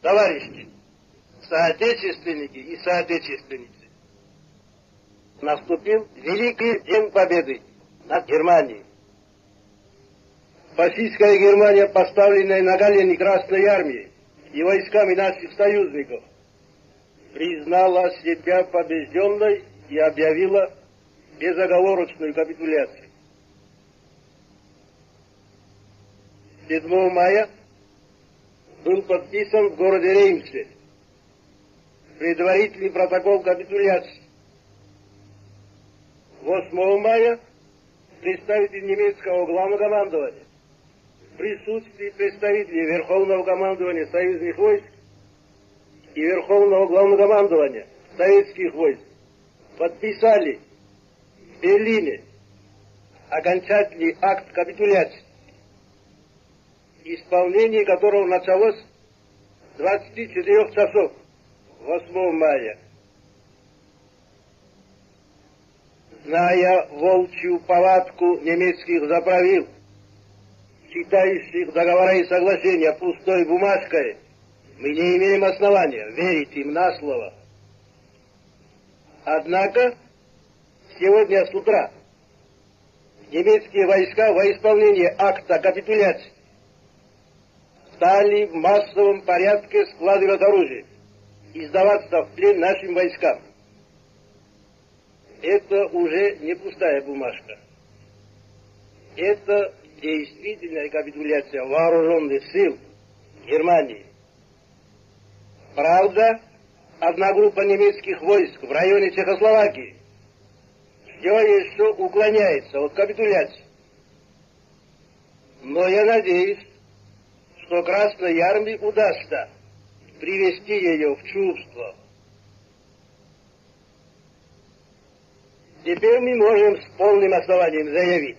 Товарищи, соотечественники и соотечественницы, наступил великий день победы над Германией. Фашистская Германия, поставленная на колени Красной Армией и войсками наших союзников, признала себя побежденной и объявила безоговорочную капитуляцию. 7 мая был подписан в городе Реймсе предварительный протокол капитуляции. 8 мая представитель немецкого главнокомандования в присутствии представителей Верховного командования союзных войск и Верховного главнокомандования советских войск подписали в Берлине окончательный акт капитуляции, исполнение которого началось с 24 часов 8 мая. Зная волчью повадку немецких заправил, считающих договора и соглашения пустой бумажкой, мы не имеем основания верить им на слово. Однако, сегодня с утра немецкие войска во исполнение акта капитуляции стали в массовом порядке складывать оружие и сдаваться в плен нашим войскам. Это уже не пустая бумажка. Это действительная капитуляция вооруженных сил Германии. Правда, одна группа немецких войск в районе Чехословакии все еще уклоняется от капитуляции. Но я надеюсь, что Красной Армии удастся привести ее в чувство. Теперь мы можем с полным основанием заявить,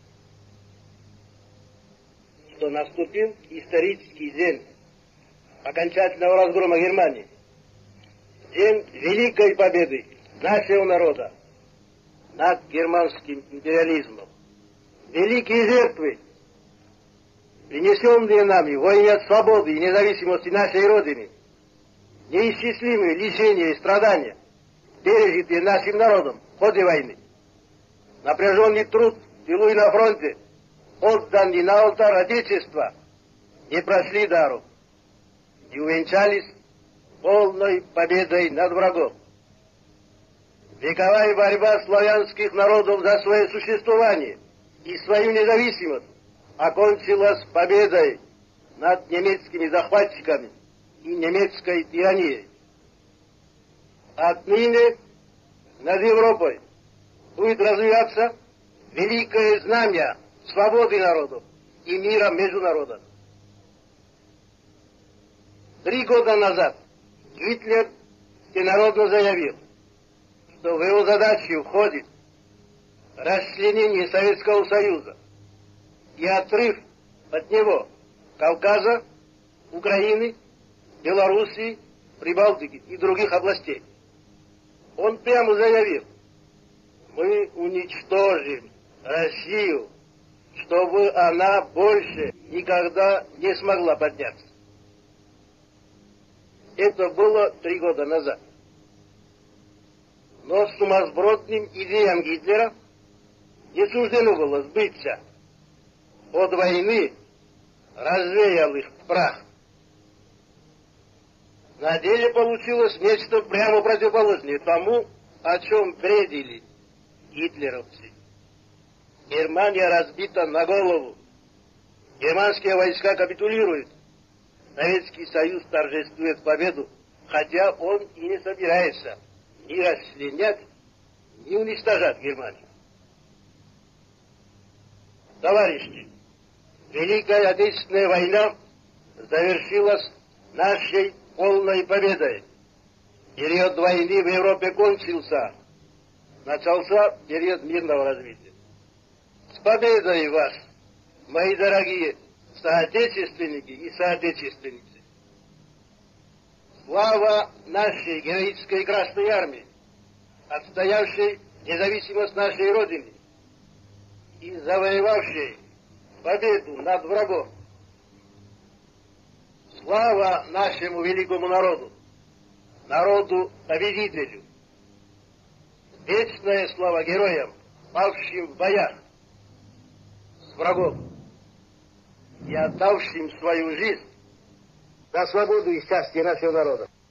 что наступил исторический день окончательного разгрома Германии, день великой победы нашего народа над германским империализмом. Великие жертвы, принесенные нами во имя свободы и независимости нашей Родины, неисчислимые лишения и страдания, пережитые нашим народом в ходе войны, напряженный труд в тылу и на фронте, отданный на алтарь Отечества, не прошли даром и увенчались полной победой над врагом. Вековая борьба славянских народов за свое существование и свою независимость окончилась победой над немецкими захватчиками и немецкой тиранией. Отныне над Европой будет развиваться великое знамя свободы народов и мира между народами. 3 года назад Гитлер всенародно заявил, что в его задачу входит расчленение Советского Союза и отрыв от него Кавказа, Украины, Белоруссии, Прибалтики и других областей. Он прямо заявил: мы уничтожим Россию, чтобы она больше никогда не смогла подняться. Это было 3 года назад. Но сумасбродным идеям Гитлера не суждено было сбыться. От войны развеял их в прах. На деле получилось нечто прямо противоположное тому, о чем бредили гитлеровцы. Германия разбита на голову. Германские войска капитулируют. Советский Союз торжествует победу, хотя он и не собирается ни расчленять, ни уничтожать Германию. Товарищи, Великая Отечественная война завершилась нашей полной победой. Период войны в Европе кончился. Начался период мирного развития. С победой вас, мои дорогие соотечественники и соотечественницы! Слава нашей героической Красной Армии, отстоявшей независимость нашей Родины и завоевавшей победу над врагом! Слава Слава нашему великому народу, народу-победителю. Вечная слава героям, павшим в боях с врагом и отдавшим свою жизнь за свободу и счастье нашего народа.